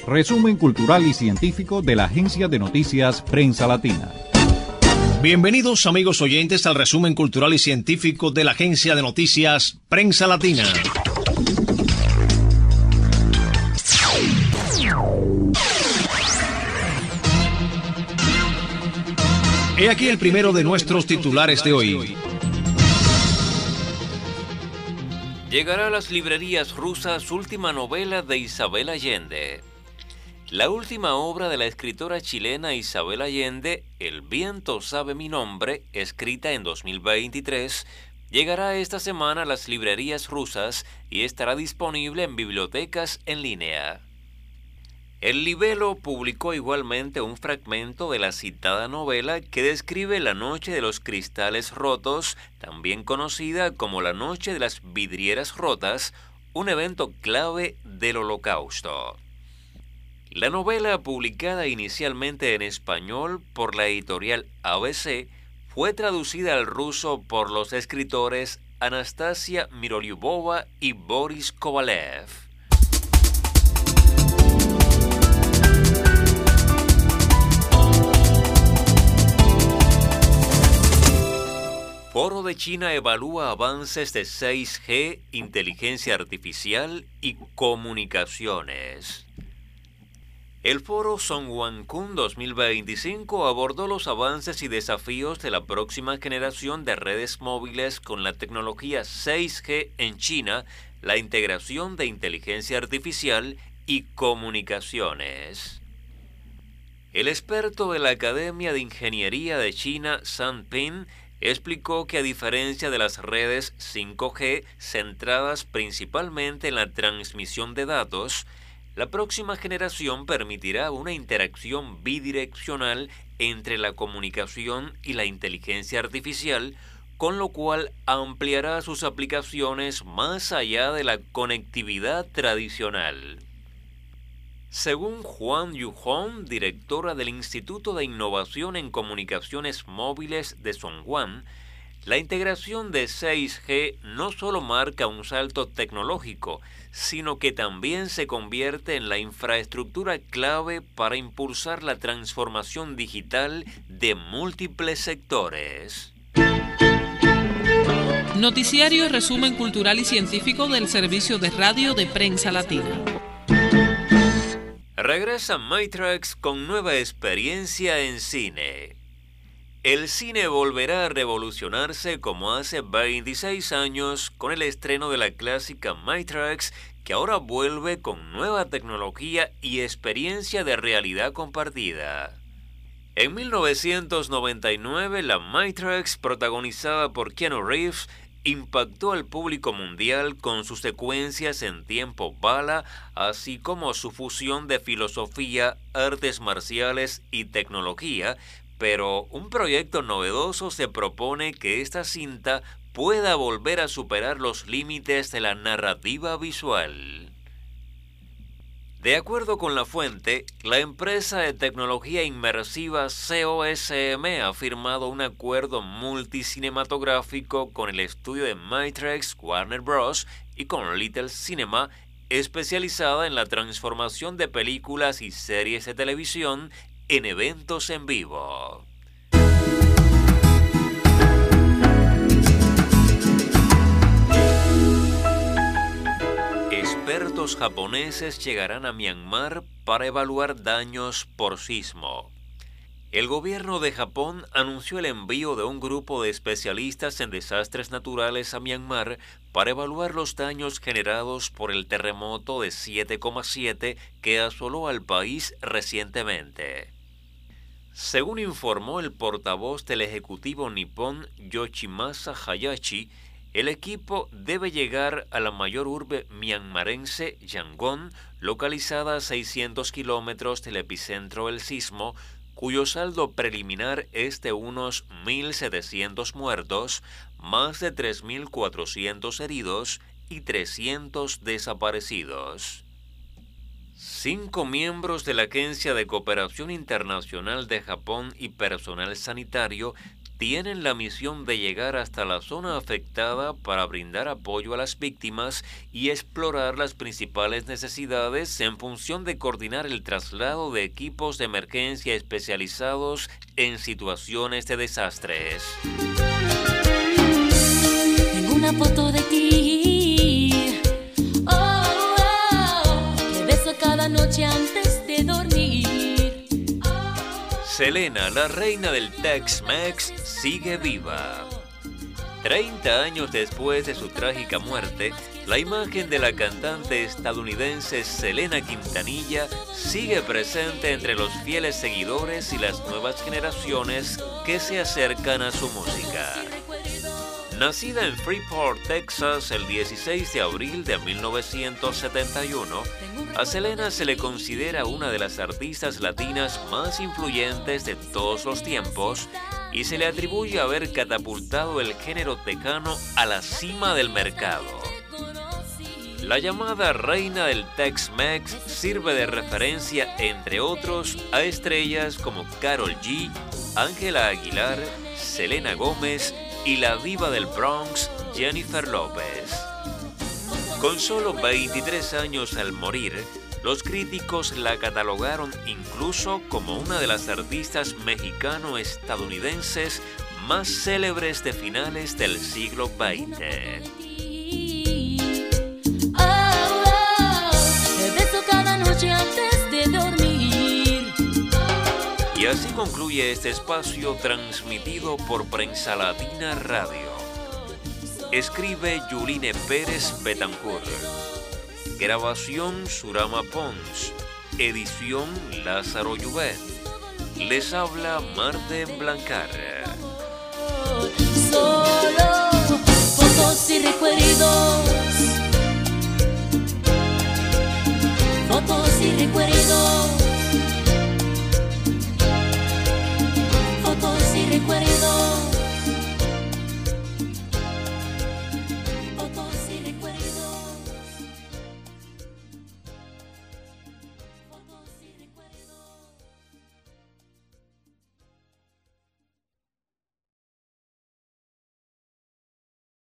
Resumen cultural y científico de la agencia de noticias Prensa Latina. Bienvenidos amigos oyentes al resumen cultural y científico de la agencia de noticias Prensa Latina. He aquí el primero de nuestros titulares de hoy. Llegará a las librerías rusas última novela de Isabel Allende. La última obra de la escritora chilena Isabel Allende, El viento sabe mi nombre, escrita en 2023, llegará esta semana a las librerías rusas y estará disponible en bibliotecas en línea. El Libelo publicó igualmente un fragmento de la citada novela que describe la Noche de los Cristales Rotos, también conocida como la Noche de las Vidrieras Rotas, un evento clave del Holocausto. La novela, publicada inicialmente en español por la editorial ABC, fue traducida al ruso por los escritores Anastasia Mirolyubova y Boris Kovalev. Foro de China evalúa avances de 6G, inteligencia artificial y comunicaciones. El foro Zhongguancun 2025 abordó los avances y desafíos de la próxima generación de redes móviles con la tecnología 6G en China, la integración de inteligencia artificial y comunicaciones. El experto de la Academia de Ingeniería de China, San Ping, explicó que a diferencia de las redes 5G centradas principalmente en la transmisión de datos, la próxima generación permitirá una interacción bidireccional entre la comunicación y la inteligencia artificial, con lo cual ampliará sus aplicaciones más allá de la conectividad tradicional. Según Huang Yuhong, directora del Instituto de Innovación en Comunicaciones Móviles de Zhongguan, la integración de 6G no solo marca un salto tecnológico, sino que también se convierte en la infraestructura clave para impulsar la transformación digital de múltiples sectores. Noticiario Resumen Cultural y Científico del Servicio de Radio de Prensa Latina. Regresa Matrix con nueva experiencia en cine. El cine volverá a revolucionarse como hace 26 años con el estreno de la clásica Matrix, que ahora vuelve con nueva tecnología y experiencia de realidad compartida. En 1999, la Matrix, protagonizada por Keanu Reeves, impactó al público mundial con sus secuencias en tiempo bala, así como su fusión de filosofía, artes marciales y tecnología, pero un proyecto novedoso se propone que esta cinta pueda volver a superar los límites de la narrativa visual. De acuerdo con la fuente, la empresa de tecnología inmersiva COSM ha firmado un acuerdo multicinematográfico con el estudio de Matrix, Warner Bros. Y con Little Cinema, especializada en la transformación de películas y series de televisión en eventos en vivo. Expertos japoneses llegarán a Myanmar para evaluar daños por sismo. El gobierno de Japón anunció el envío de un grupo de especialistas en desastres naturales a Myanmar para evaluar los daños generados por el terremoto de 7,7 que asoló al país recientemente. Según informó el portavoz del Ejecutivo nipón Yoshimasa Hayashi, el equipo debe llegar a la mayor urbe myanmarense, Yangon, localizada a 600 kilómetros del epicentro del sismo, cuyo saldo preliminar es de unos 1.700 muertos, más de 3.400 heridos y 300 desaparecidos. 5 miembros de la Agencia de Cooperación Internacional de Japón y personal sanitario tienen la misión de llegar hasta la zona afectada para brindar apoyo a las víctimas y explorar las principales necesidades en función de coordinar el traslado de equipos de emergencia especializados en situaciones de desastres. Tengo una foto de ti, te beso cada noche antes de dormir. Selena, la reina del Tex-Mex, sigue viva. 30 años después de su trágica muerte, la imagen de la cantante estadounidense Selena Quintanilla sigue presente entre los fieles seguidores y las nuevas generaciones que se acercan a su música. Nacida en Freeport, Texas, el 16 de abril de 1971, a Selena se le considera una de las artistas latinas más influyentes de todos los tiempos y se le atribuye haber catapultado el género tejano a la cima del mercado. La llamada reina del Tex-Mex sirve de referencia, entre otros, a estrellas como Karol G, Ángela Aguilar, Selena Gómez y la diva del Bronx, Jennifer López. Con solo 23 años al morir, los críticos la catalogaron incluso como una de las artistas mexicano-estadounidenses más célebres de finales del siglo XX. Te beso cada noche antes de dormir. Y así concluye este espacio transmitido por Prensa Latina Radio. Escribe Yuline Pérez Betancourt. Grabación Surama Pons. Edición Lázaro Llubet. Les habla Marten Blancar. Solo fotos y